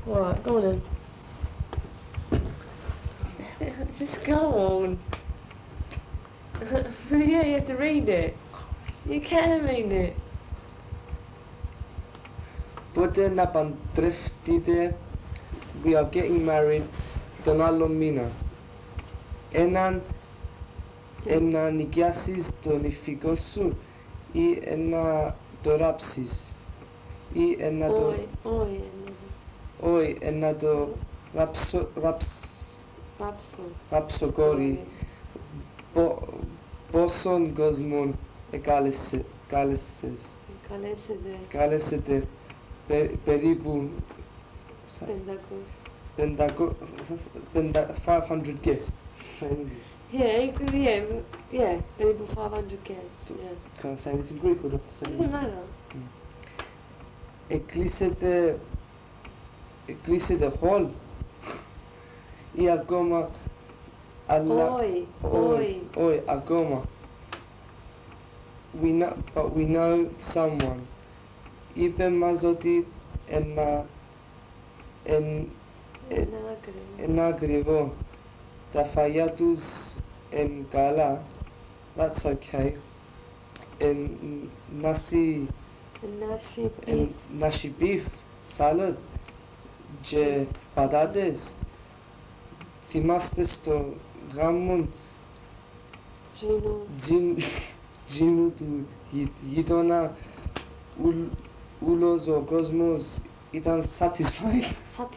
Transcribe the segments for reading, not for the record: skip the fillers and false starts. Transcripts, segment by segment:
Alright, go on then. Just go on. Yeah, you have to read it. You can read it. Πότε να παντρευτείτε, we are getting married, τον άλλο μήνα. Ένα νοικιάσεις τον ηφικό σου ή ένα το ράψεις ή ένα το... Όχι, ένα το ράψω κόρη. Πόσον κόσμον καλέσετε περίπου 500 guests. Yeah, περίπου 500 guests. Yeah. Can I say this in Greek or not? Doesn't matter. Εκκλείσετε hall ή ακόμα όχι, ακόμα. But we know someone. Είπε μας ότι ένα ακριβό. Τα φαγιά τους εν καλά. That's okay. Nasi beef, salad και πατάτες. Θυμάστε στο γάμο Τζίνου του γείτονα ούλος ο κόσμος ήταν satisfied.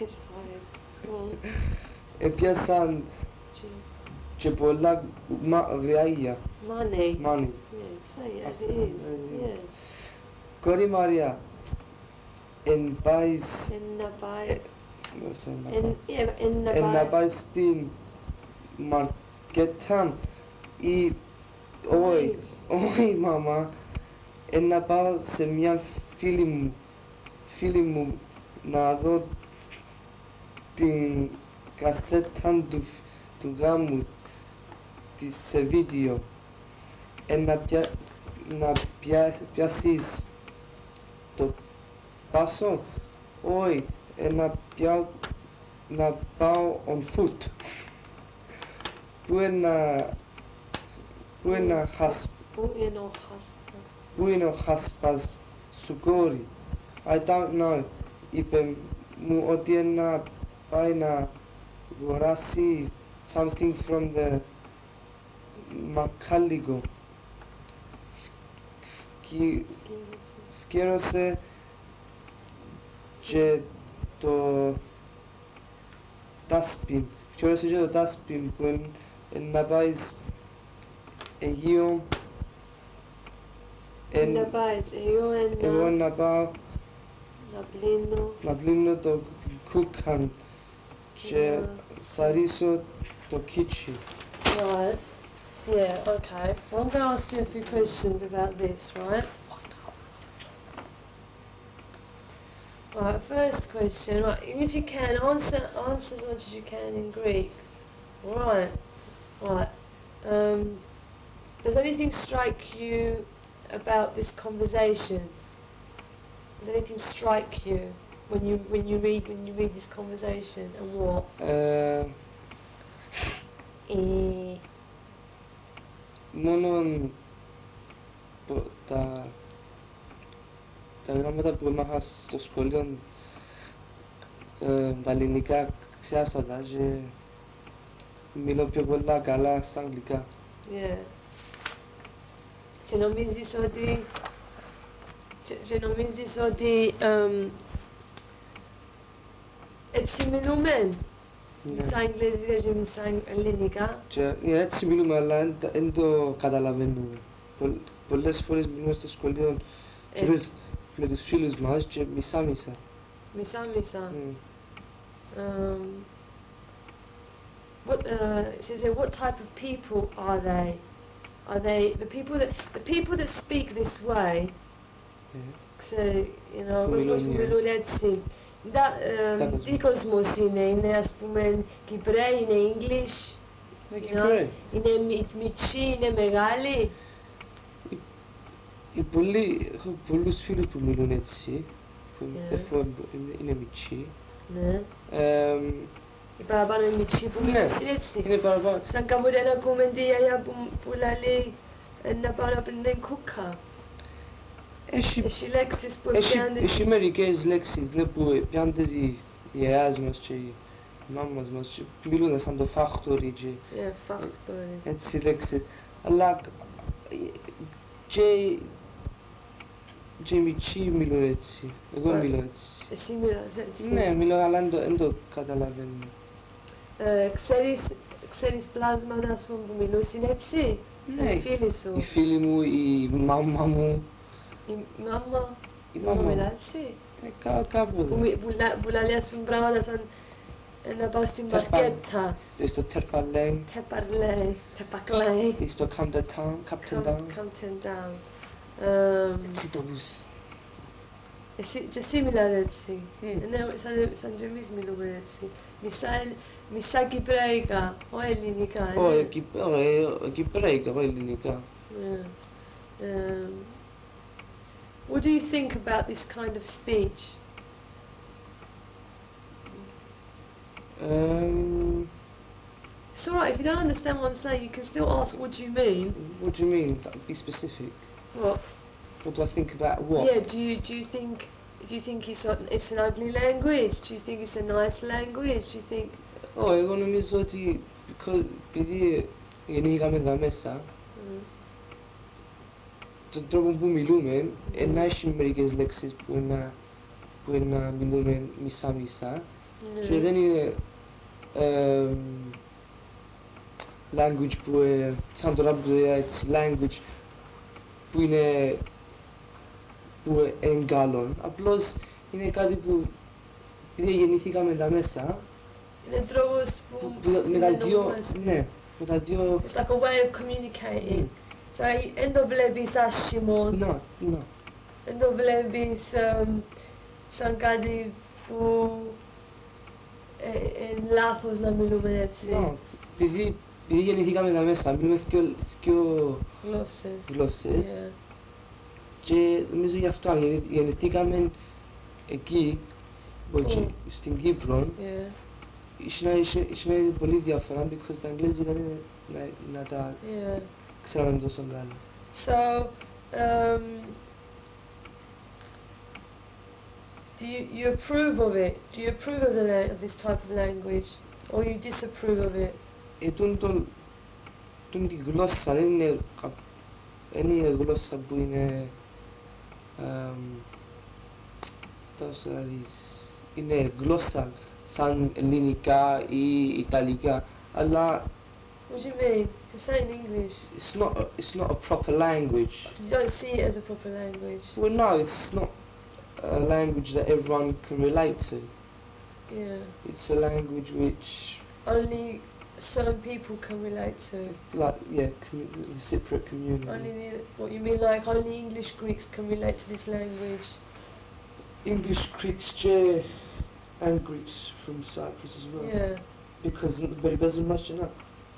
Έπιασαν και πολλά γραία. Money. Money. Yeah, say it as it is. Yeah. Κόρη Μαρία, εν πάεις να πάεις στην μαρκέτα ή όχι μαμά, να πάω σε μια φίλη μου να δω την κασέτα του γάμου της σε βίντεο. Να πιάσεις το πάσο, όχι, να πάω on foot. Πού είναι ο χάσπας σου κόρη? I don't know. Είπε μου ότι να πάει να αγοράσει something from the Μακάλικο. Φκέρωσε και το dustbin. Φκέρωσε και το dustbin που είναι να πάει Αιγείο. Εγώ να πάω να πλύνω το κούκκαν και σαρίσω το kitchen. Right. Yeah, okay. Well, I'm going to ask you a few questions about this, right? Right, first question. Right, if you can, answer as much as you can in Greek. Right. Right. Does anything strike you about this conversation? Does anything strike you when you read this conversation, and what? Μόνο τα γράμματα που έμαθα στο σχολείο, τα ελληνικά ξέχασα τα και μιλώ πιο πολλά καλά στα αγγλικά. Yeah. Και νομίζεις ότι έτσι μιλούμε? Μισά αγγλικά και μισά ελληνικά. Έτσι μιλούμε, αλλά δεν το καταλαβαίνουμε. Πολλές φορές μιλούμε στο σχολείο με τους φίλους μας και μισά-μισά. Μισά-μισά. What type of people are they? Are they the people that speak this way? Ο κόσμος που μιλούν έτσι. Τι κόσμος είναι, ας πούμε, Κυπρέοι, είναι English, είναι μητσί, είναι μεγάλοι. Έχω πολλούς φίλους που μιλούν έτσι, που είναι μητσί. Ναι. Η παραπάνω η μητσή που μιλήσει έτσι. Είναι παραπάνω. Σαν κάποτε ένα κομμεντή γιαγιά που λέει να πάω να πνέει κούκα. Έχει λέξεις που πιάντες. Έχει μερικές λέξεις που πιάντες οι γιαγιάς μας και οι μάμας μας και μιλούν σαν το φάχτορι και έτσι λέξεις. Αλλά και οι μητσοί μιλούν έτσι. Εγώ μιλώ έτσι. Εσύ μιλάς έτσι. Ναι, μιλώ αλλά δεν το καταλαβαίνω. Ξέρεις πλάσματα ας πούμε που μιλούσαν έτσι. Ναι, οι φίλοι σου. Οι φίλοι μου, η μάμα μου. Η μάμα μιλά έτσι. Κάποτε. Που λέει ας πούμε πράγματα σαν να πάω στην μαρκέτα. Στο τερπαλέι. Τεπακλέι. Στο Captain Down. Έτσι το πούς. Και εσύ μιλάς έτσι. Ναι, σαν και εμείς μιλούμε έτσι. Μισά κυπραϊκά, όχι ελληνικά. Όχι, κυπραϊκά, όχι ελληνικά. What do you think about this kind of speech? It's alright, if you don't understand what I'm saying, you can still ask what do you mean. What do you mean? Be specific. What? What do I think about what? Yeah, do you think it's an ugly language? Do you think it's a nice language? Do you think... Εγώ νομίζω ότι επειδή γεννήκαμε εδώ μέσα, τον τρόπο που μιλούμε, να έχει μερικές λέξεις που να μιλούμε μισά-μισά και δεν είναι language που σαν τώρα που έτσι language που είναι εγκάλλον. Απλώς είναι κάτι που επειδή γεννηθήκαμε εδώ μέσα είναι τρόπος που συνεννοούμαστε. Ναι, με τα δύο... It's like a way of communicating. Δεν το βλέπεις άσχημο. Δεν το βλέπεις σαν κάτι που είναι λάθος να μιλούμε έτσι. Επειδή γεννηθήκαμε εδώ μέσα, μιλούμε δύο γλώσσες και νομίζω γι' αυτό γεννηθήκαμε εκεί, στην Κύπρο, είναι πολύ διάφορα, because τα αγγλικά είναι να τα ξέραμε τόσο καλά. So, do you approve of it? Do you approve of this type of language, or you disapprove of it? Τη γλώσσα δεν είναι η γλώσσα που είναι τόσο είναι γλώσσα σαν ελληνικά ή ιταλικά, αλλά what do you mean? You say in English. It's not a proper language. You don't see it as a proper language. Well, no, it's not a language that everyone can relate to. Yeah. It's a language which only certain people can relate to. Like, yeah, the Cypriot community. What you mean, like only English Greeks can relate to this language? English Greeks and Greeks from Cyprus as well. Yeah. Because but it doesn't much enough.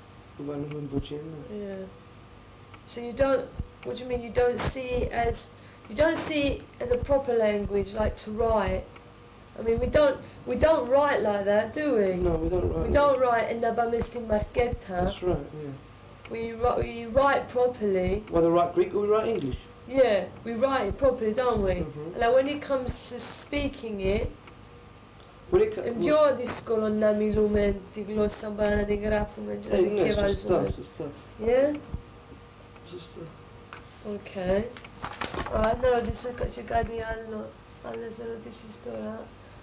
Yeah. So you don't. What do you mean? You don't see it as a proper language, like to write. I mean, we don't write like that, do we? No, we don't write. We don't write in the marketa. That's right. Yeah. We write properly. Whether we write Greek or we write English. Yeah, we write it properly, don't we? Like when it comes to speaking it. Είναι πιο δύσκολο να μιλούμε τη γλώσσα παρά να την γράφουμε και να την διαβάζουμε. Σωστά. Yeah? Σωστά. Okay. Να ρωτήσω και κάτι άλλο, άλλες ερωτήσεις τώρα.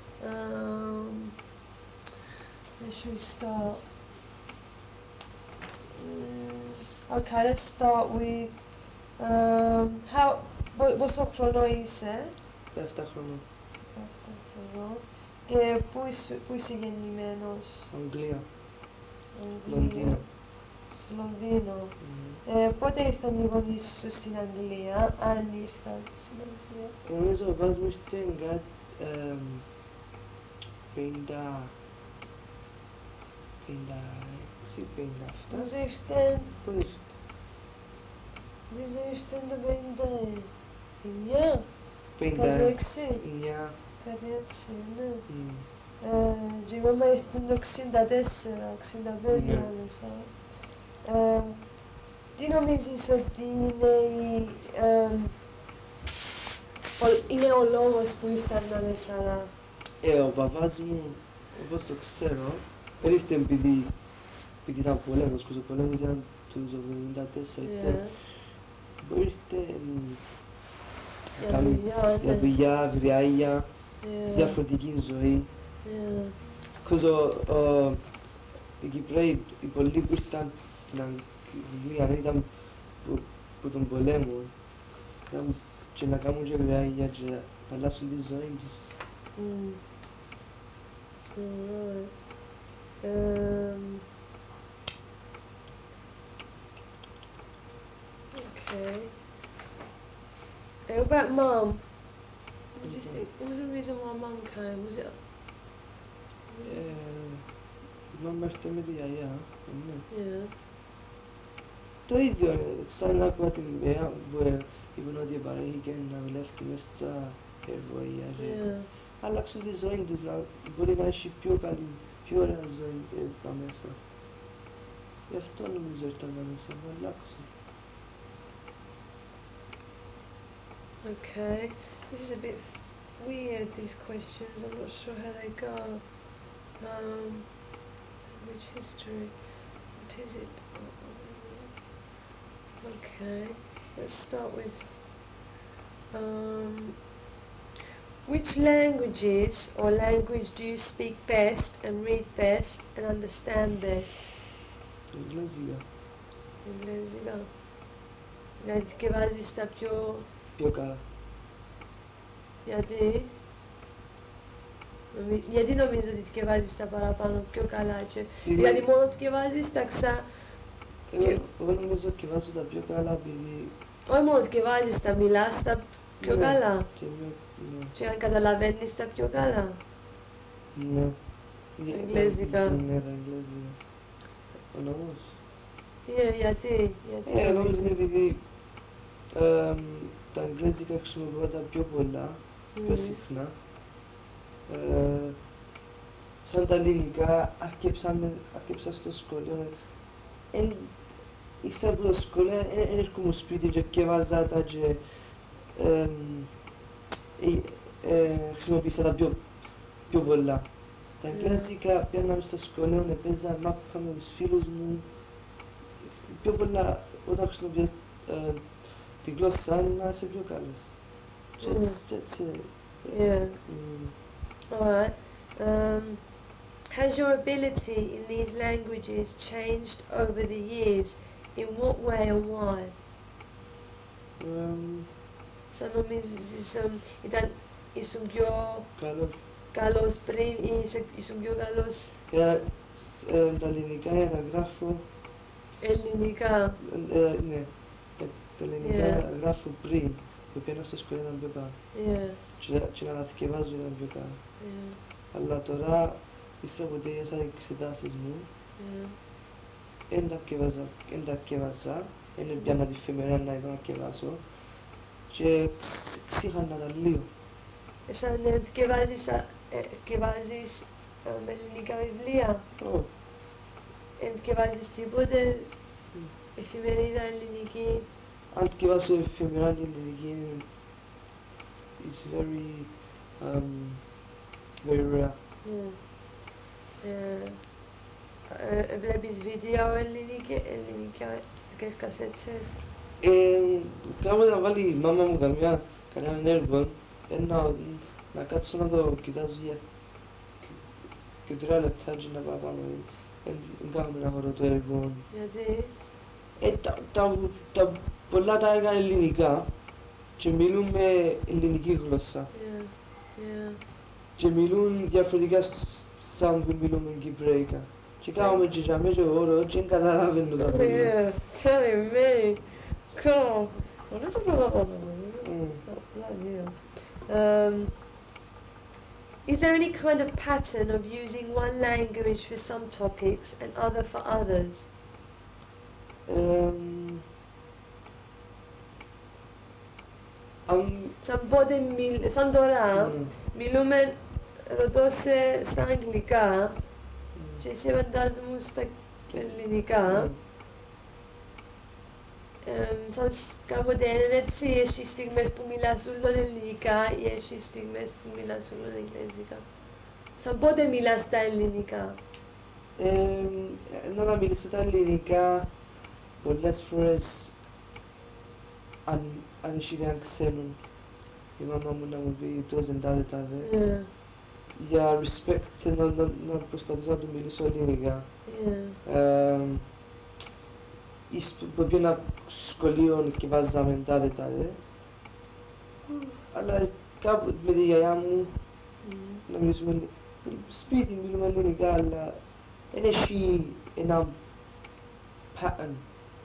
Where should we start? Okay, let's start with πόσο χρόνο είσαι? 7 χρονών. 7 χρονών. Και πού είσαι γεννημένος? Αγγλία. Λονδίνο. Στο Λονδίνο. Πότε ήρθαν οι γονείς σου στην Αγγλία, αν ήρθαν στην Αγγλία? Νομίζω ο βάζ μου ήταν κάτι 57. Νομίζω ήρθαν... Πού ήρθαν? Νομίζω ήρθαν το 59. 59. Κάτι έτσι, ναι. mamma είναι 64-65 άνεσα. Τι νομίζεις ότι είναι ο λόγος που ήρθαν ανέσαρα? Ο βαβάς μου, όπως το ξέρω, δεν ήρθε επειδή ήταν πολέμος, και ο πολέμος ήταν του 1974. Μπορεί ήρθε για δουλειά, βιριάγια, διαφορετική ζωή. Οι Κυπραίοι, οι πολλοί που ήρθαν στην Αγγλία ήταν που τον πολέμο και να κάνουν και βιριάγια και να αλλάσουν τη ζωή τους. Okay. What about Mum? What do you think? What was the reason why Mum came? Was it? Η μάμα ήρθε με τη γιαγιά. Yeah. Το ίδιο, σαν άκουγα την μέρα που είπαν ότι παρέχηκε να δουλεύει μες στα εργοία και αλλάξουν τη ζωή τους, να μπορεί να έχει πιο καλή, πιο ωραία ζωή εδώ μέσα. Γι' αυτό νομίζω ήρθαν μέσα, να αλλάξουν. Okay, this is a bit weird, these questions. I'm not sure how they go. Which history? What is it? Okay, let's start with which languages or language do you speak best and read best and understand best? Εγγλέζικα. Δηλαδή και βάζεις τα πιο καλά. Γιατί? Γιατί νομίζω ότι και βάζεις τα παραπάνω πιο καλά και... Δηλαδή μόνο και βάζεις τα Εγώ νομίζω και βάζω τα πιο καλά επειδή... Όχι μόνο και βάζεις τα, μιλάς τα πιο καλά. Και αν καταλαβαίνεις τα πιο καλά. Ναι. Εγγλέζικα. Ναι, τα εγγλέζικα. Ο λόγος. Γιατί? Ο λόγος είναι επειδή τα εγγλέζικα χρησιμοποιώ τα πιο πολλά, πιο συχνά. Σαν τα ελληνικά αρκέψα στο σχολείο. Ύστερα από το σχολείο έρχομαι σπίτι και διαβάζα τα και χρησιμοποίησα τα πιο πολλά. Τα εγγλέζικα πήγαμε στο σχολείο, έπαιζα μάπα με τους φίλους μου. Πιο πολλά όταν χρησιμοποιείς τη γλώσσα να είσαι πιο καλός. Έτσι. Yeah. Alright. Has your ability in these languages changed over the years? In what way and why? Σαν νομίζεις ήσουν πιο καλός πριν ή ήσουν πιο καλός? Τα ελληνικά για να γράφω... Ελληνικά? Ναι, τα ελληνικά γράφω πριν, που πήγαινα στο σχολείο ήταν πιο καλά. Και να τα θυκευάζω ήταν πιο καλά. Αλλά τώρα, ύστερα που τέλειωσα οι εξετάσεις μου, εν τα θυκευάζα, εν πιάνα τη εφημερίδα να θυκευάσω και ξύχανα τα λίγο. Σαν θυκευάζεις με ελληνικά βιβλία? Όχι. Εν θυκευάζεις τίποτε εφημερίδα ελληνική? Αν θυκευάσω εφημερίδα ελληνική, it's very rare. Βλέπεις βίντεο ελληνικές κασέτσες? Κάπου να βάλει η μάμα μου κανέναν έργο, να κάτσω να το κοιτάζω και 3 λεπτά και να πάω πάνω. Δεν κάνουμε να βρω το έργο. Γιατί? Τα πολλά τα έργα ελληνικά και μιλούν με ελληνική γλώσσα. Και μιλούν διαφορετικά σαν που μιλούμε κυπραίικα. Και κάνουμε και για μέσα όρο και δεν καταλαβαίνω τα πράγματα. Telling me. Cool. Is there any kind of pattern of using one language for some topics and other for others? Σαν τώρα μιλούμε ρωτώ στα αγγλικά και εσύ φαντάζομαι στα ελληνικά. Σαν κάποτε είναι έτσι, έχει στιγμές που μιλάς όλων ελληνικά ή έχει στιγμές που μιλάς όλων εγγλέζικα. Σαν πότε μιλάς τα ελληνικά? Να μιλήσω τα ελληνικά πολλές φορές αν έχει να ξέρουν η μαμά μου να μου πει τόζεν τάδε. Για respect να προσπαθήσω να του μιλήσω ελληνικά. Που ένα σχολείο και βάζαμε τάδε. Αλλά κάπου με τη γιαγιά μου να μιλήσουμε σπίτι μιλούμε ελληνικά, αλλά δεν έχει ένα pattern.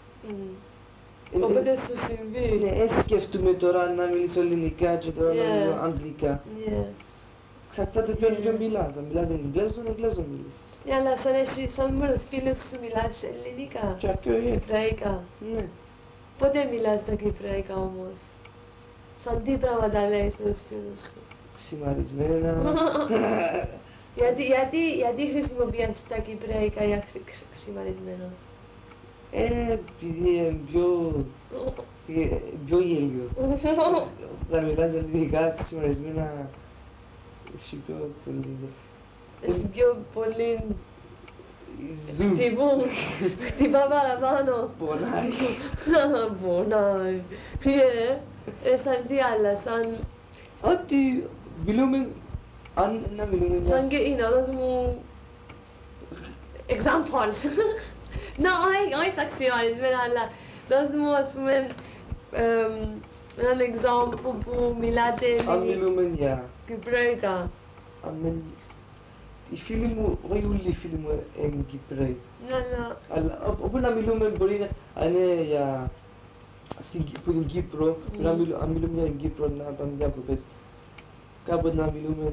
Όποτε σου συμβεί. Ναι, σκέφτομαι τώρα να μιλήσω ελληνικά και τώρα να μιλήσω αγγλικά. Εξαρτάται ποιον μιλάς. Αν μιλάς εγγλέζον μιλείς. Αλλά σαν μόνος φίλος σου μιλάς ελληνικά, κυπραϊκά. Ναι. Πότε μιλάς τα κυπραϊκά όμως? Σαν τι πράγματα λέεις με τους φίλους σου? Ξημαρισμένα. Γιατί χρησιμοποιείς τα κυπραϊκά για ξημαρισμένα? Επειδή είναι πιο γέλιο. Να μιλάς ελληνικά ξημαρισμένα έχει πιο πολύ. Έχει πιο πολύ χτυπά παραπάνω. Πονάει. Πονάει. Σαν τι άλλα, σαν... Ότι μιλούμε, αν να μιλούμε... Σαν και είναι, δώσ' μου... example. Όχι στα αξιορισμένα, αλλά δώσ' μου ας πούμε έναν example που μιλάτε αν μιλούμε για... κυπραϊκά. Οι φίλοι μου, όχι όλοι οι φίλοι μου είναι Κυπραίοι. Αλλά όπου να μιλούμε μπορεί να είναι για... που την Κύπρο, αν μιλούμε για την Κύπρο να πάμε διακοπές. Κάποτε να μιλούμε...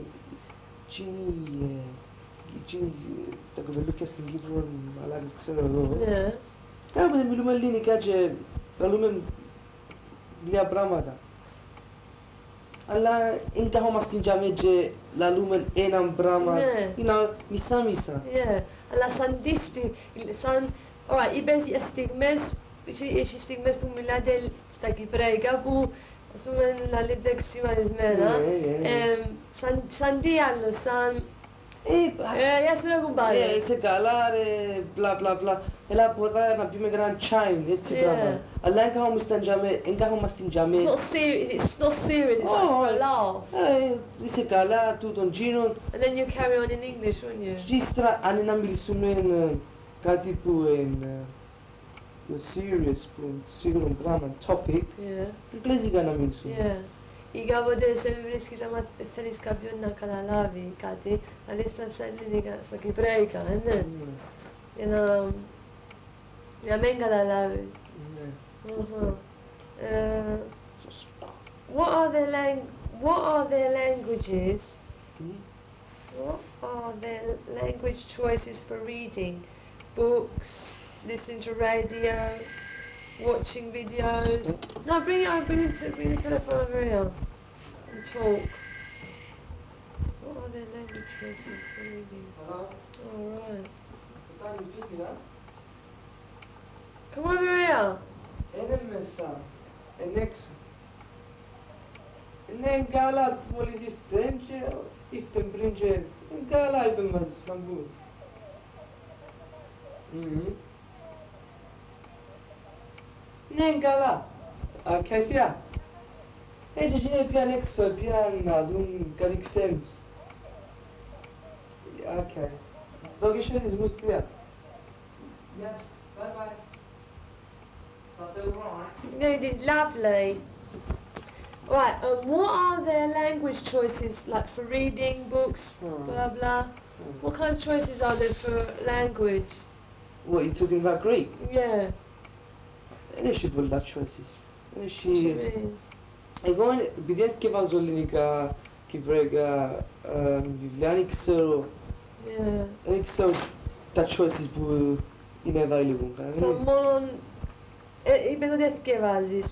τα κοπελούκια στην Κύπρο, αλλά δεν ξέρω εγώ. Κάποτε μιλούμε ελληνικά και καλούμε λίγα πράγματα. Αλλά δεν καθόμαστε για μένα και λαλούμε έναν πράγμα, είναι μισά-μισά. Αλλά σαν είπες για στιγμές, έχει στιγμές που μιλάτε στα κυπραϊκά που ας πούμε λαλείτε ξημαρισμένα. Σαν τι άλλο, σαν... Γεια σου ρε κουμπάρε. Είσαι καλά ρε, μπλα μπλα μπλα. Έλα από εδώ να πιούμε έναν τσάιν, έτσι πράγμα. Αλλά δεν καθόμαστε για μένα. It's not serious, it's like for a laugh. Είσαι καλά, τούτον τζίνον. And then you carry on in English, wouldn't you? Και ύστερα, αν είναι να μιλήσουμε κάτι που είναι serious, που είναι σίγουρο πράγμα, topic, εγγλέζικα να μιλήσουμε. Ή κάποτε σε βρίσκεις άμα θέλεις κάποιον να καταλάβει κάτι, να λες στα ελληνικά, στα κυπραϊκά, ναι. Για να μην καταλάβει. What are the languages? What are the language choices for reading? Books, listening to radio, watching videos. No, bring the telephone over here and talk. What are the language choices for reading? Hello? Alright. Tani speaking, huh? Come over here. Είναι μέσα, είναι έξω. Είναι καλά μόλις ήρθεν και ήρθεν πριν και είναι καλά είπε μας να μπουν. Είναι καλά. Ευχαριστία. Έτσι είναι πιαν έξω, πιαν να δουν κάτι ξέρεις. Okay. Δω και χαιρετισμούς θεία. Yes, bye bye. No, it is lovely. Right, what are their language choices, like for reading books, blah blah? What kind of choices are there for language? What, you talking about Greek? Yeah. Δεν έχει πολλά choices. What do you mean? Εγώ, επειδή διασκευάζω ελληνικά, κυπριακά, βιβλία, δεν ξέρω τα choices που είναι available. Σαν μόνον, είπες ότι εθκευάζεις.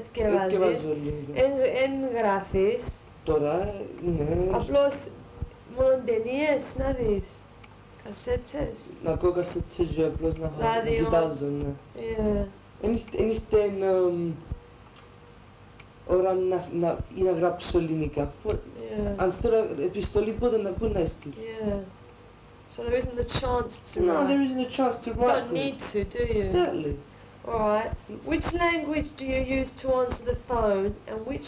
Εθκευάζω ελληνικά. Εν γράφεις. Τώρα, ναι. Απλώς Μόνο ταινίες να δεις. Κασέτες. Να ακούω κασέτες και απλώς να κοιτάζω, ναι. Yeah. Εν ήρθε ώρα να γράψω ελληνικά. Αν στέλνω επιστολή πότε να έστειλω. Yeah. So there isn't a chance to No, write. there isn't a chance to You write. don't need to, do you? Exactly. Alright. Which language do you use to answer the phone, and which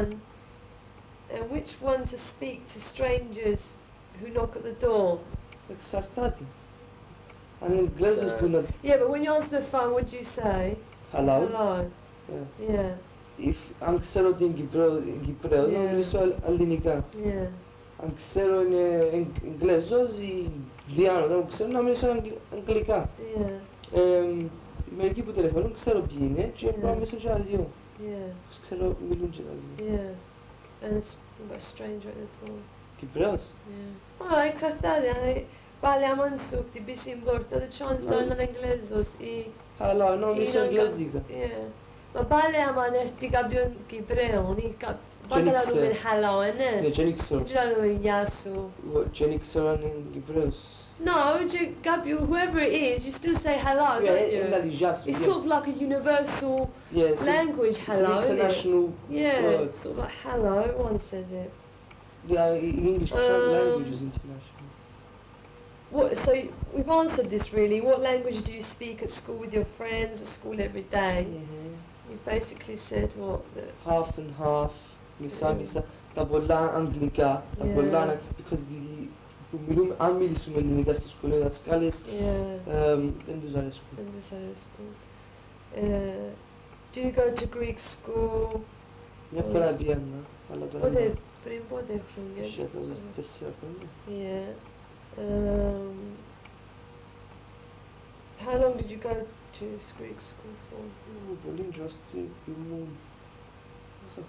one to speak to strangers who knock at the door? Εξαρτάται. Αν είναι Εγγλέζος που να... Yeah, but when you answer the phone, what do you say? Hello. Hello. Yeah. Αν ξέρω ότι είναι Κυπρέος, να μιλήσω ελληνικά. Yeah. Αν ξέρω είναι Εγγλέζος ή Διάνος, αν ξέρω να μιλήσω αγγλικά. Yeah. Μερικοί που τηλεφωνούν ξέρω ποιοι είναι και πάω μέσα και τα δύο. Yeah. Ξέρω μιλούν και τα δύο. Yeah. And it's a stranger at the door. Κυπρέος. Yeah. Εξαρτάται. Πάλι άμα σου χτυπήσει την πόρτα, the chance τώρα να είναι Εγγλέζος ή... Αλλά να μιλήσω Εγγλέζικα. Μα πάλι άμα έρθει κάποιον Κυπρέον ή πάντα να δούμε hello, ναι. Ναι, και δεν ξέρω. Και να δούμε γεια σου. Και δεν ξέρω αν είναι Κυπρέος. No, whoever it is, you still say hello, don't you? It's sort of like a universal language, hello, it's an international word. It's sort of like hello, everyone says it. Yeah, English language is international. So we've answered this really. What language do you speak at school with your friends, at school every day? You've basically said what? Half and half, misa. Τα πολλά αγγλικά, τα πολλά, because αν μιλήσουμε ελληνικά στο σχολείο, οι δασκάλες δεν τους αρέσκουν. Do you go to Greek school? Μια φορά πήγαινα, αλλά τώρα πριν πότε χρόνια? Είχε 4 χρόνια. Yeah. How long did you go to Greek school for? Πολύ interesting. Ήμουν 6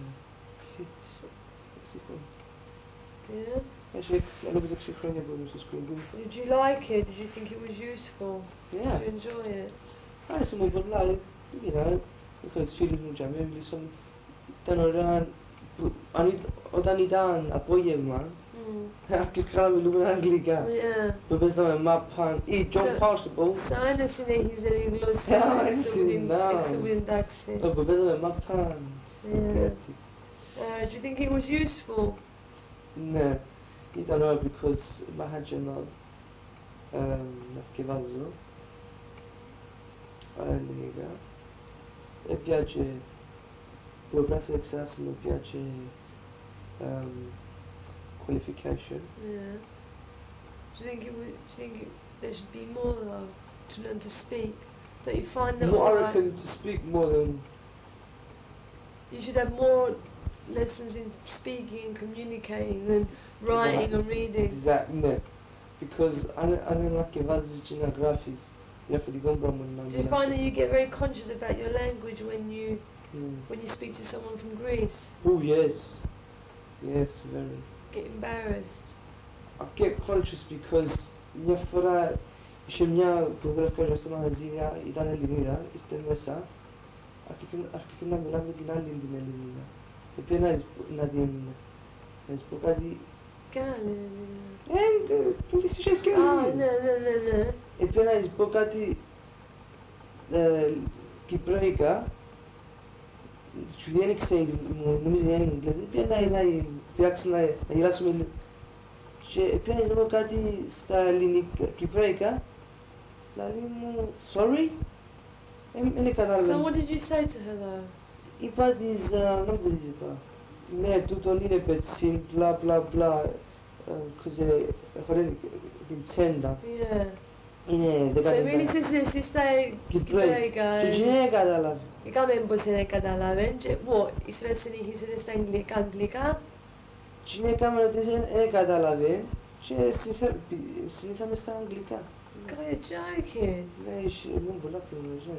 χρόνια. Yeah. Νομίζω 6 χρόνια που ήμουν στο σχολείο. Did you like it? Did you think it was useful? Yeah. Did you enjoy it? Άρεσε μου πολλά. Είχα τις φίλους μου και μίλησαν. Ήταν ωραία. Όταν ήταν απόγευμα, αρχικά μιλούμε αγγλικά. Που παίζαμε μάπαν ή John Constable. Σαν να συνεχίζει η γλώσσα έξω από την τάξη. Που παίζαμε μάπαν. Do you think it was useful? Ναι, ήταν ωραία because μ' άρεσε να θκευάζω ελληνικά. Έπιαξε που έπρασε εξάσεις μου έπιαξε qualification. Yeah. Do you think there should be more though to learn to speak? Don't you find that? More, I reckon to speak more than. You should have more lessons in speaking and communicating than writing and reading. Exactly. No. Because αν ανακευάζεις και να γράφεις διαφορετικό πράγμα να μιλάς. Do you find that you get very conscious about your language when you speak to someone from Greece? Oh yes. Yes, very. Get embarrassed? I get conscious because μια φορά είχε μια που βρέθηκα στο μαγαζί, ήταν Ελληνίδα, ήρθε μέσα, αρχικά να μιλάμε την άλλη την Ελληνίδα. Έπαιρνα να της πω κάτι... Κάνε. Που της είχε και Ελληνίδα. Ναι. Έπαιρνα να της πω κάτι κυπραϊκά, και δεν ήξερε, νομίζω δεν είναι Εγγλέζα, έπαιρνα να φτιάξει να γελάσουμε. Και έπαιρνα να πω κάτι στα ελληνικά, κυπραϊκά, δηλαδή μου, sorry? Δεν κατάλαβα. So what did you say to her though? Είπα της, δεν μπορείς είπα. Ναι, τούτον είναι πετσίν, μπλα μπλα μπλα, χωρίς την τσέντα. Είναι 10 λεπτά. So μίλησες εσύ στα κυπραϊκά. Και δεν κατάλαβε. Είχαμε πως δεν καταλάβαινε και ύστερα συνεχίσετε στα αγγλικά. Και έκαμε ότι δεν κατάλαβε και συνήθαμε στα αγγλικά. You're joking. Ναι, ήμουν πολλά θυμός.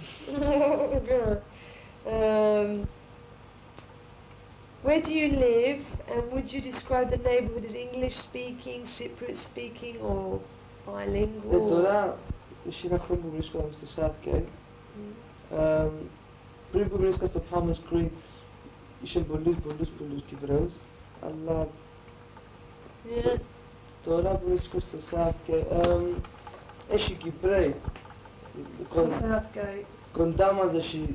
Where do you live, and would you describe the neighbourhood as English speaking, Cypriot speaking, or bilingual? Τώρα, είσαι ένα χρόνο που βρίσκομαι στο Southgate. Πριν που βρίσκα στο Palmer's Creek, είχε πολλούς Κυπρέους, αλλά Yeah. Τώρα βρίσκω στο Southgate. Έχει Κυπρέοι. Στο Southgate. Κοντά μας έχει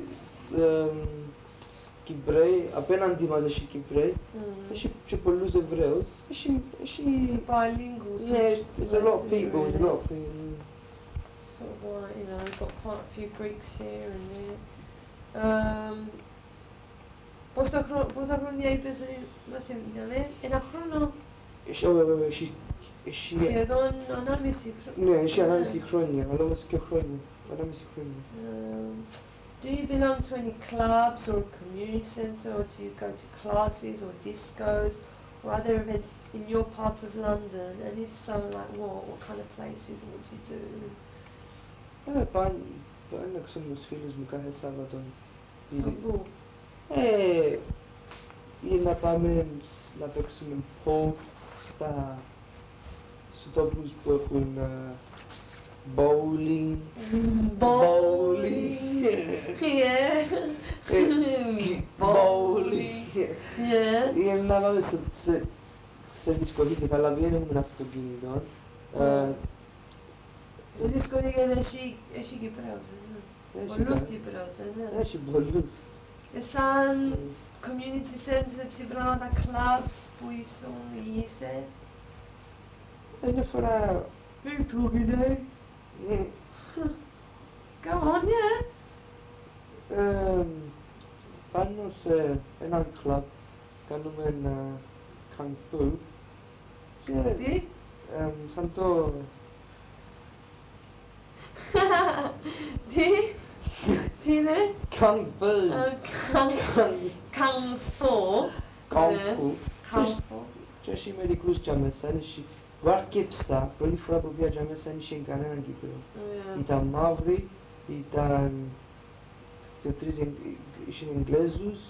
Κυπρέοι, απέναντι μας έχει Κυπρέοι. Έχει και πολλούς Εβραίους. Έχει... Bilingual. Ναι, there's a lot of people, a lot of people. So, you know, we've got quite a few Greeks here and there. Πόσα χρόνια είπες ότι είμαστε με? Ένα χρόνο? Σχεδόν 1,5 χρόνια. Ναι, έχει 1,5 χρόνια, αλλά όμως και χρόνια. 1,5 χρόνια. Do you belong to any clubs or community centre, or do you go to classes or discos or other events in your part of London? And if so, like what kind of places would you do? Πάνε έξω με τους φίλους μου κάθε Σάββατο. Σαν πού? Ή να πάμε να παίξουμε πόκ στους τόπους που έχουν bowling. Bowling. Yeah. Bowling. Yeah. Ή να πάμε σε δισκοτήκες, αλλά δεν έχουμε αυτοκίνητο. Στις δισκοτήκες έχει Κυπρέος, πολλούς Κυπρέος, ναι. Έχει πολλούς. Σαν community center, έτσι πράγματα, clubs που ήσουν ή είσαι? Μια φορά... Hey, talking, eh? Come on, yeah. Πάνω σε έναν κλαμπ, κάνουμε kung fu. Τι? Σαν το... Τι είναι? Kung fu. Kung fu. Kung fu. Και έχει μερικούς για μέσα, που άρκεψα, πρώτη φορά που πήγα για μέσα, δεν είχε κανέναν Κύπρο. Ήταν μαύροι, ήταν δύο-τρεις Εγγλέζους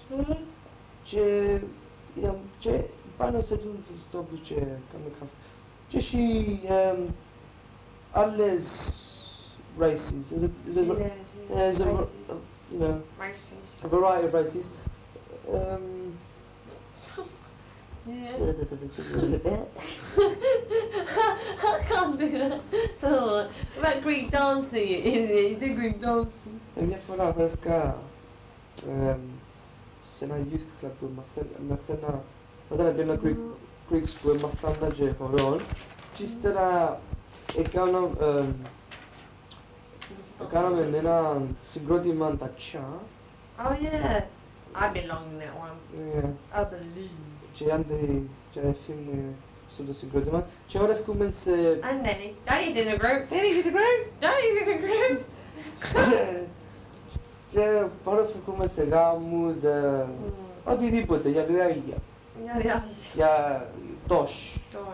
και πάνω σε τους τόπους και κάνουμε καφέ. Και έχει άλλες races. There's a variety of races. Yeah. I can't do that. So, about Greek dancing, you do Greek dancing. Μια φορά βρέθηκα σε ένα youth club που μαθαίνα, όταν έπαιρνα Greek school, μαθαίνα και χορών και ύστερα έκαναμε ένα συγκρότημα ταξιά. Oh yeah, I belong in that one. Yeah. I believe. Και άντε και έφυγε στο το συγκρότημα και ώρα έφυγουμε σε... And Danny. Danny's in the group. Danny's in the group. Danny's in the group. Και τώρα έφυγουμε σε γάμους, οτιδήποτε, για διάρκεια. Για τόσ.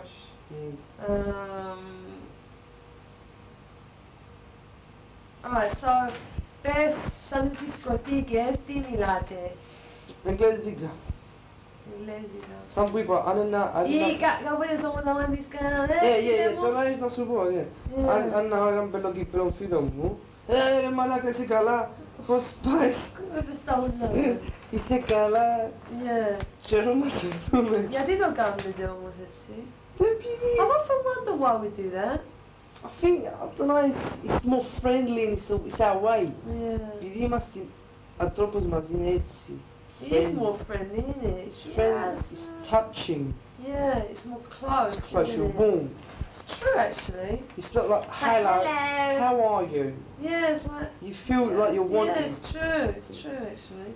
Alright, so, πες σαν τις δισκοθήκες, τι μιλάτε? Εγγλέζικα. Εγγλέζικα. Σαν που είπα, αν ένα... Ή κάποτε όμως άμα δεις κανένα... Τώρα να σου πω, αν ένα πελοκυπρέο φίλο μου, μαλάκα είσαι καλά, πώς πάεις? Έπες τα ούλα. Είσαι καλά. Ξέρω να σε δούμε. Γιατί το κάνετε όμως έτσι? Επειδή... I often wonder why we do that. I think, I don't know, it's more friendly and it's our way. Επειδή είμαστε ανθρώπους μαζί είναι έτσι. It is more friendly, isn't it? It's friends, it's touching. Yeah, it's more close. It's close, you're warm. It's true actually. It's not like, hello, how are you? Yeah, it's like... You feel like you're wanted. Yeah, it's true actually.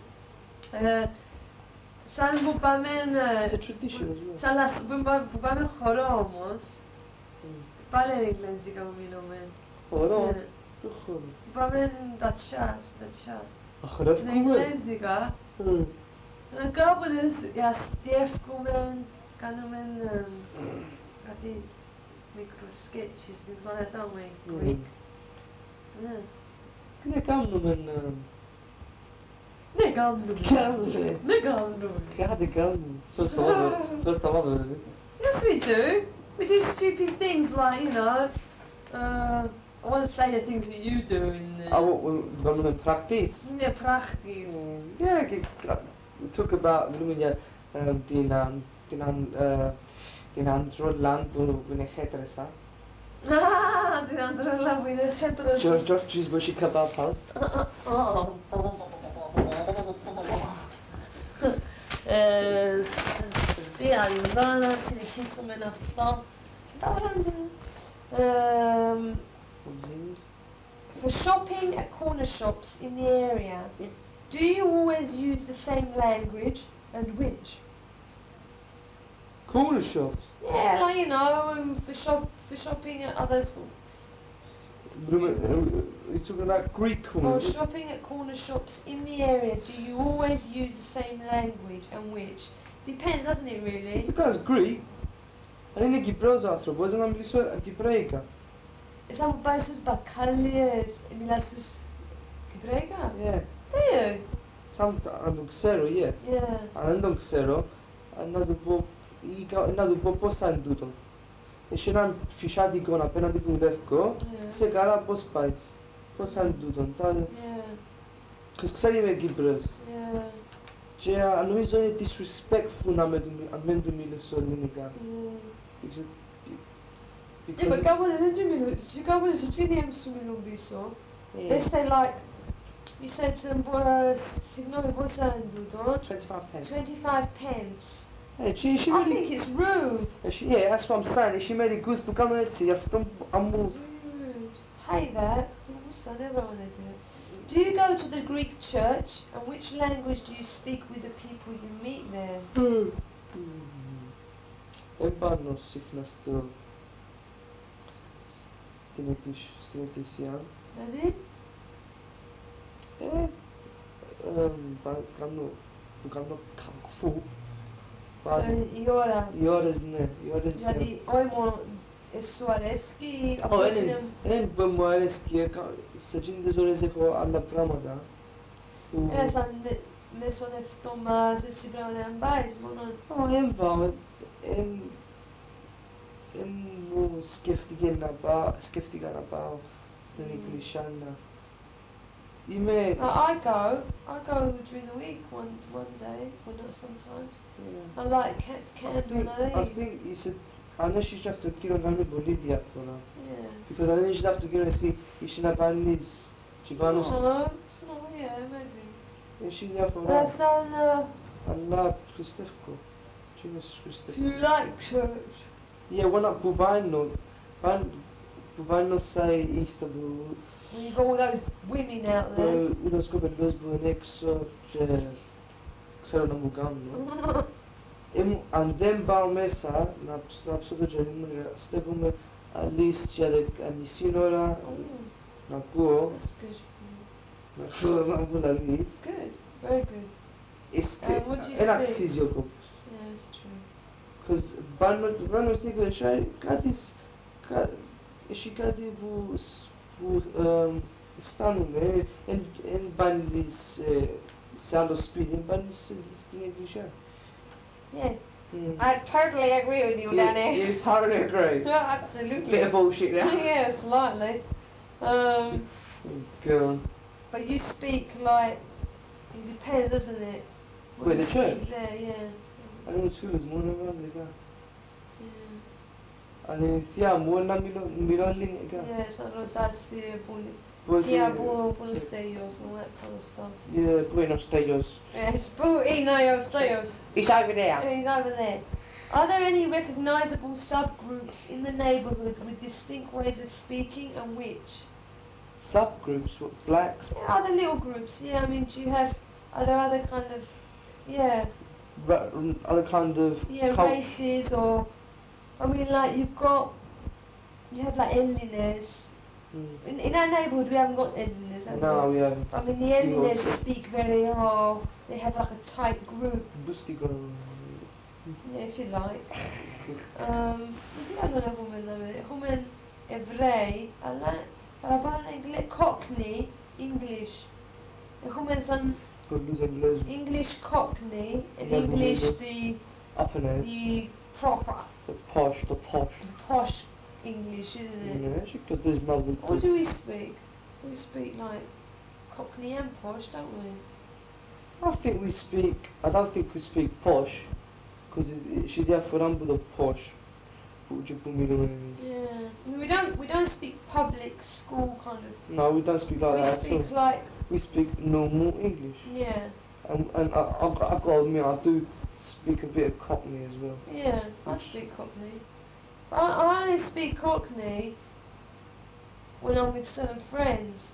Σαν που πάμε... Σαν που πάμε χορό όμως, πάλι είναι εγγλέζικα που μιλούμε. Χορό? Ποιο χορό? Πάμε τα τσά. Αχρεύκουμε? Είναι εγγλέζικα. Κάποτε αστεύκουμε, κάνουμε κάτι μικρούς σκέτσις, δεν φανετάμε Greek. Ναι, κάνουμε... Ναι, κάνουμε. Κάτι κάνουμε. Ποιος τα μάθαμε, Yes, we do. We do stupid things like, you know, I want to say the things that you do in the... Κάνουμε practice. Yeah, practice. Yeah, we talk about, μιλούμε για την Din andro landu vine hetresa. Din andro landu vine hetresa. George's Bushy Kebab House. Det allra sinne som en afton. For shopping at corner shops in the area, do you always use the same language and which? Corner shops? Yeah, like, you know, for shopping at others. You're talking about Greek corner? Or shopping at corner shops in the area, do you always use the same language and which? Depends, doesn't it, really? The guy's Greek. And in the Gibral's after, wasn't I'm Gibraica. Is that by sus bacalhas, milasus Gibraica? Yeah. Do you? Some andam xero, yeah. Yeah. Andam xero, another po sanduto. E și n-am fișat icona până de cum lefco, se gara po spice, po sanduto, tal. Yeah. Cause xeri me Gibrals. Yeah. Ce nu e disrespectful na amendu mi le solinica. Yeah, but go on, you go on, you cine sumilum biso. Este like, you said to them, signore sanduto. 25 pence. 25 pence. Hey, I think it's rude. Yeah, that's what I'm saying. She made it good to come and see. I'm rude. Hey there. I never wanted to. Do you go to the Greek church, and which language do you speak with the people you meet there? Ebbano sickness to Sinetisian. Ready? Canno kung fu. So Iores ne. Jadi oimo Suarezki. En Moareski sajin dezoreze ko alla pramada. Esan me son eftomas et sibrane ambais monon. En va en mo skeftigen about Steniglishanna. I go during the week one day, or not sometimes. Yeah. I like candle. I think you said unless you have to kill on Bolivia for now. Yeah. Because I think you should have to go and see Ishinabanis Chibanos. No, yeah, maybe. Ishinia for that's Allah Christefko. Do you like church? Yeah, one up Bubano. Bubano say Istanbul. When you got all those women out there. Uno scopo lesbo nexo c'era una mugam. And then Baumesa na absoluto genuine stepum at least c'è la missinora na può. That's good. Na può na lì. It's good. Very good. It's what do you speak? Yeah, it's true. Because Banno stigle c'è cadis she cadivu stanume and bandis sound of speed and bandis English. Yeah. I totally agree with you, Danny. You totally agree. No, absolutely. Bit of bullshit now. Yeah, slightly. Go on. But you speak like, it depends, doesn't it? Where the church? There, yeah. I don't feel as more than Yeah. And if you more than Mirolling again. Yes, I know that's the bully. Yeah, buenos tellos and that kind of stuff. Yeah, buenos tellos. Yes, buenos tellos. He's over there. He's over there. Are there any recognisable subgroups in the neighbourhood with distinct ways of speaking, and which? Subgroups? What, blacks? Yeah, other little groups. Yeah, I mean, are there other kind of, yeah. Other kind of... Yeah, races or, I mean, like you have like Eliners. In our neighbourhood we haven't got Eliners, have we? No, we haven't. I mean, the Eliners speak very, they have like a tight group. Yeah, if you like. Jag vet inte Human Evrei, Cockney, English. Human English Cockney, and English the proper. The posh English, isn't it? Yeah, what do we speak? We speak like Cockney and posh, don't we? I don't think we speak posh, because she's there for humble of posh. Yeah. We don't speak public school kind of. No, we don't speak like that at all. We speak like. We speak normal English. Yeah. And I've got to admit, I do speak a bit of Cockney as well. Yeah, I speak Cockney. I only speak Cockney when I'm with certain friends.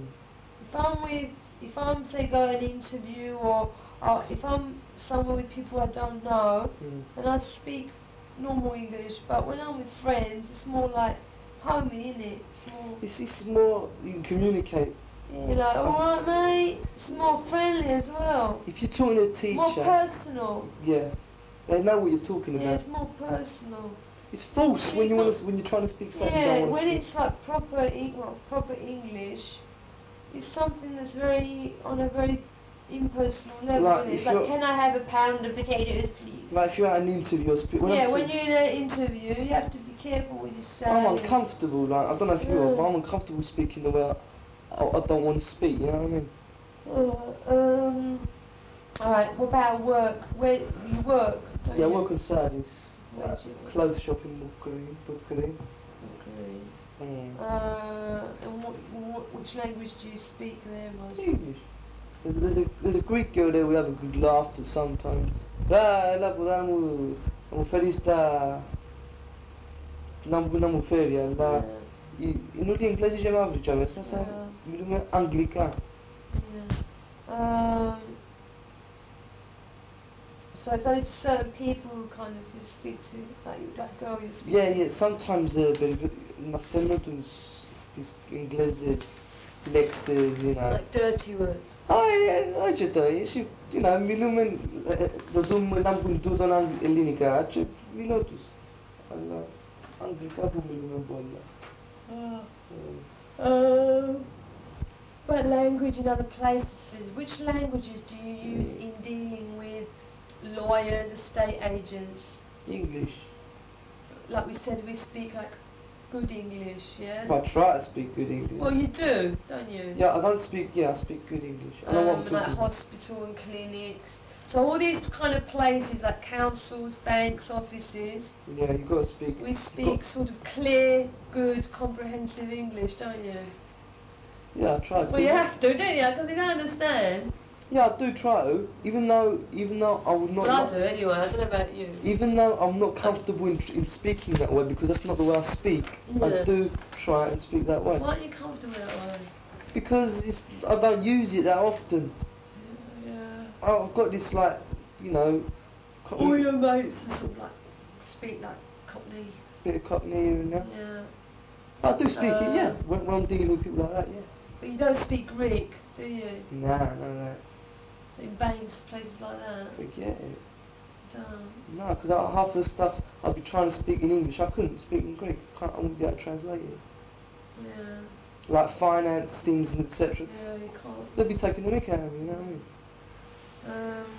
If I'm say going an interview or if I'm somewhere with people I don't know, then I speak normal English. But when I'm with friends, it's more like homey, innit? It's more, you can communicate. Yeah, you're like, alright mate, it's more friendly as well. If you're talking to a teacher... More personal. Yeah, they know what you're talking about. Yeah, it's more personal. It's false when you're trying to speak something you don't want to when speak. it's like proper English, it's something that's on a very impersonal level. Like, it's like, can I have a pound of potatoes, please? Like if you're at an interview or when you're in an interview, you have to be careful what you say. I'm uncomfortable, like, I don't know if you are, but I'm uncomfortable speaking the way I don't want to speak, you know what I mean? Alright, what about work? Where you work? Yeah, I work on service. Where do you work? Clothes shop in Bukhari. And which language do you speak there most? English. There's a Greek girl there we have a good laugh at sometimes. I'm feria, la inutile inglese ce mai avem, asta mi lume anglican. So it's certain people who kind of you speak to, like that girl you speak to? Yeah, sometimes my family does these ingleses, lexes, you know. Like dirty words? I just do, you know, mi lume, n-am gândit în Elinica, ce mi notus. Anglica bu mi lume bolla. But language in other places, which languages do you use in dealing with lawyers, estate agents? English. Like we said, we speak like good English, yeah? I try to speak good English. Well, you do, don't you? Yeah, I speak good English. I know what I'm talking like hospital and clinics. So all these kind of places like councils, banks, offices. Yeah, you've got to speak. We speak sort of clear, good, comprehensive English, don't you? Yeah, I try to. Well, you have to, don't you? Because you don't understand. Yeah, I do try to. Even though I would not. Well, I do anyway. I don't know about you. Even though I'm not comfortable in speaking that way because that's not the way I speak, yeah. I do try and speak that way. Why aren't you comfortable that way? Because I don't use it that often. Yeah. I've got this like, you know. All your mates are sort of like speak like Cockney. Bit of Cockney here and there. Yeah. I do speak it, yeah. When I'm dealing with people like that, yeah. But you don't speak Greek, do you? No. So in banks, places like that? Forget it. Don't. No, because half of the stuff I'd be trying to speak in English, I couldn't speak in Greek. I wouldn't be able to translate it. Yeah. Like finance things and etc. Yeah, you can't. They'd be taking the mick out of me, you know what I mean?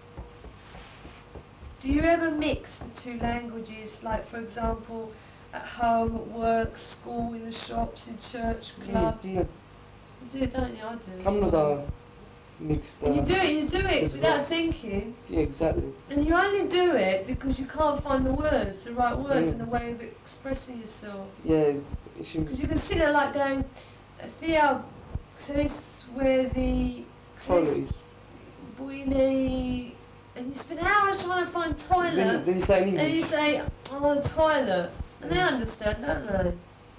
Do you ever mix the two languages, like for example, at home, at work, school, in the shops, in church, clubs? Yeah. You do, don't you? I do. I'm not mixed. And you do it without thinking. Yeah, exactly. And you only do it because you can't find the right words, and the way of expressing yourself. Yeah. Because you can sit there like going, Theo, so this where the... And you spend hours trying to find toilet. Then you say in English. And you say, oh, the toilet. And they understand, don't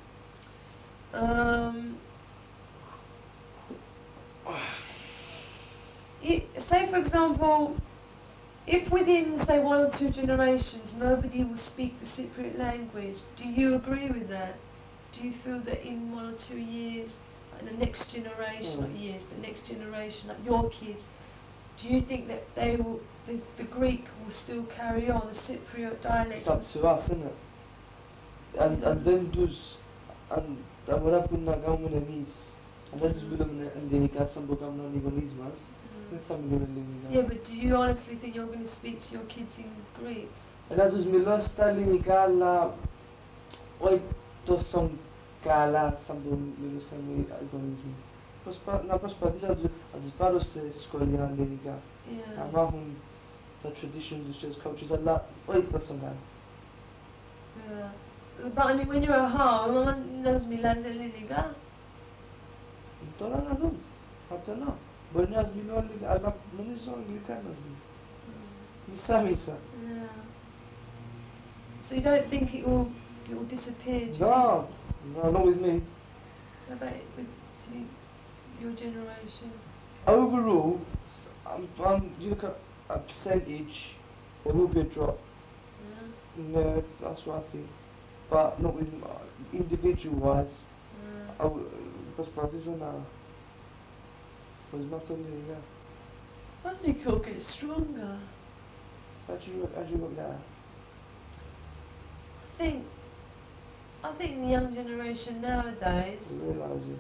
they? Say, for example, if within, say, 1 or 2 generations, nobody will speak the Cypriot language, do you agree with that? Do you feel that in 1 or 2 years, like the next generation, not years, but next generation, like your kids, do you think that they will, the Greek will still carry on, the Cypriot dialect? It's up to us, isn't it? And then those, and wala po na gawin mo na mis, and then those bilang na linikasan po kami ng Libanismas, yeah, but do you honestly think you're going to speak to your kids in Greek? And that was milos linikala, oi to som kala sambun lulusan mi Libanismo. Prospa disparo se skolia linika. Yeah. Amahum the traditions, cultures, a lot. Oi to som kala. Yeah. But I mean, when you're at home, mama knows me like Liliga. Τώρα να δούμε. Από το να. Μπορεί να σμιλώ όλοι, αλλά νομίζω αγγλικά να σμιλώ. Μισά-μισά. Yeah. So you don't think it will disappear? No, no, not with me. How about with your generation? Overall, you look at a percentage, there will be a drop. Yeah. No, that's what I think. But not with individual-wise. Yeah. Προσπαθήσω να προσπαθώ λίγο. I think it'll get stronger. How do you look now? I think the young generation nowadays. Realising.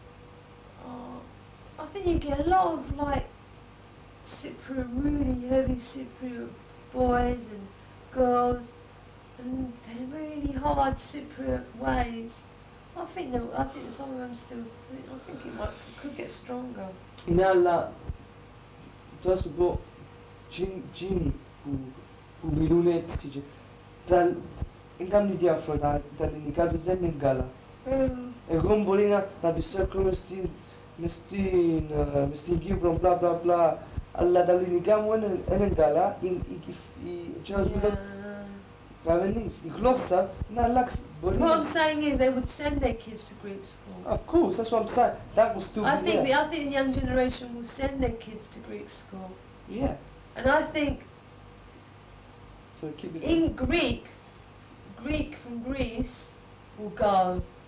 I think you get a lot of like Cypriot, really heavy Cypriot boys and girls, and they're really hard Cypriot ways. I think some of them still. I think it could get stronger. Ναι, αλλά τώρα σου πω, τζιν που μιλούν έτσι, δεν κάνουν διάφορα, τα ελληνικά τους δεν είναι καλά. Εγώ μπορεί να πιστεύω μες στην Κύπρο, μπλα μπλα μπλα, αλλά τα ελληνικά μου είναι καλά, η γλώσσα να αλλάξει. What I'm saying is they would send their kids to Greek school. Of course, that's what I'm saying. That will still be there. I think the young generation will send their kids to Greek school. Yeah. And I think in Greek from Greece will go.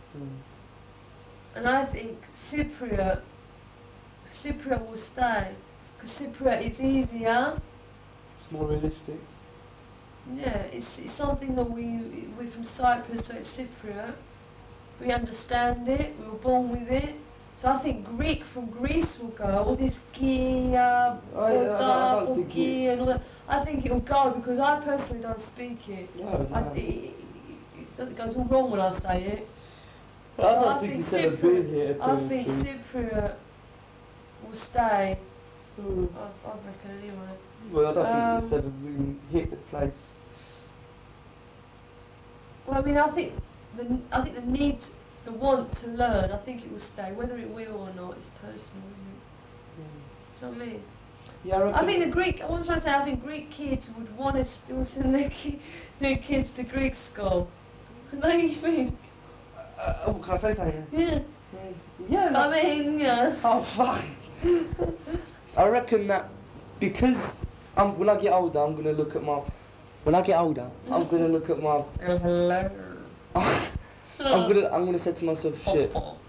And I think Cypriot will stay. Because Cypriot is easier. It's more realistic. Yeah, it's something that we're from Cyprus, so it's Cypriot. We understand it, we were born with it. So I think Greek from Greece will go, all this Gia, Boda, and all that. I think it will go because I personally don't speak it. It goes all wrong when I say it. I don't think it's ever been here at all. I think Cypriot will stay. I reckon anyway. Well, I don't think it's ever really hit the place. Well, I mean, I think the need, the want to learn, I think it will stay. Whether it will or not is personal, isn't it? Do you know what I mean? Yeah, I think what I'm trying to say, I think Greek kids would want to still send their kids to Greek school. Don't you think? Can I say something? Yeah. Yeah. I mean, yeah. Oh, fuck. I reckon that because when I get older, I'm gonna look at my. When I get older, I'm gonna look at my. Hello. I'm gonna say to myself, shit.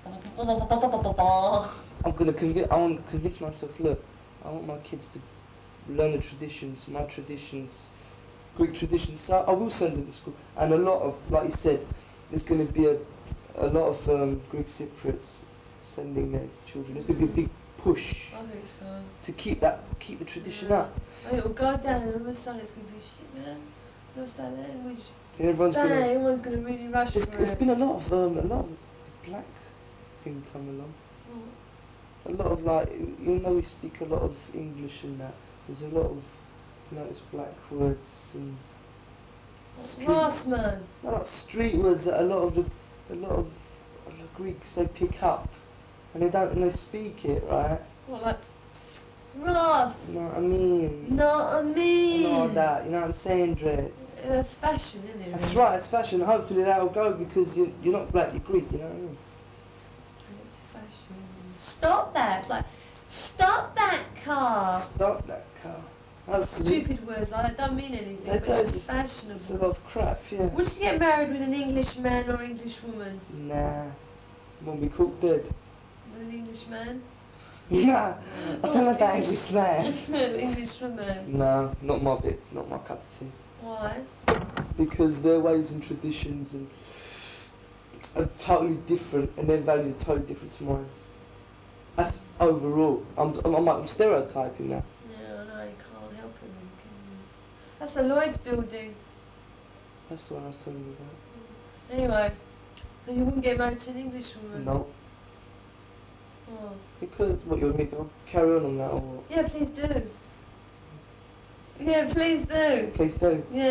I want to convince myself, look, I want my kids to learn the traditions, my traditions, Greek traditions. So I will send them to school, and a lot of, like you said, there's gonna be a lot of Greek Cypriots sending their children. There's gonna be a big push. I think so. To keep the tradition up. It will go down and all of a sudden it's going to be shit, man. Lost that language. And everyone's going to really rush for it. There's been a lot of black thing come along. A lot of like, even though we speak a lot of English and that, there's a lot of black words and Rossman. Not street words that a lot of Greeks they pick up. And they speak it, right? What, like, Ross? You know what I mean? Know what I mean? And all that, you know what I'm saying, Dre? It's fashion, isn't it? That's right, it's fashion. Hopefully that'll go because you're not black, you're Greek, you know what I mean? It's fashion. Stop that! It's like, stop that car! Stop that car. That's stupid words like that don't mean anything, but it's fashionable. It's a lot of crap, yeah. Would you get married with an English man or English woman? Nah. Won't be cooked dead. An English man? Nah, I don't like that English man. English woman? Nah, not my bit, not my cup of tea. Why? Because their ways and traditions are totally different, and their values are totally different to mine. That's overall. I'm stereotyping now. Yeah, I know, you can't help it, can you? That's the Lloyd's building. That's the one I was telling you about. Anyway, so you wouldn't get married to an English woman? No. Oh. Because, what, you want me to carry on that or what? Yeah, please do. Yeah, please do. Please do? Yeah.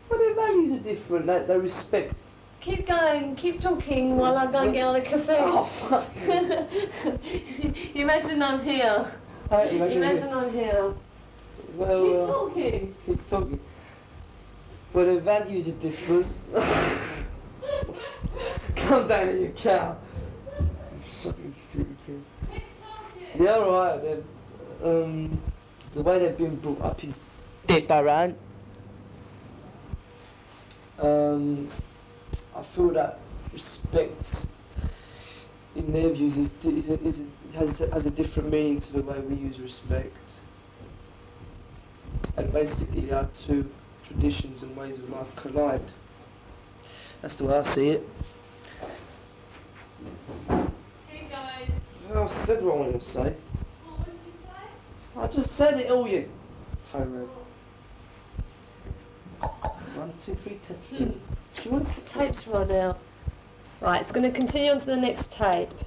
But their values are different, they respect. Keep going, keep talking while I go and get on the cassette. Oh, fuck. Imagine I'm here. Imagine I'm here. Well, keep talking. Keep talking. Well, their values are different. Calm down at your cow. You fucking stupid kid. Keep talking. Yeah, alright. The way they've been brought up is different. I feel that respect in their views has a different meaning to the way we use respect. And basically our two traditions and ways of life collide. That's the way I see it. Keep going. Well, I said what I wanted to say. What did you say? I just said it all, you tyrant. 1, 2, 3, testing. Do you want to Tape's run out. Right, it's going to continue on to the next tape.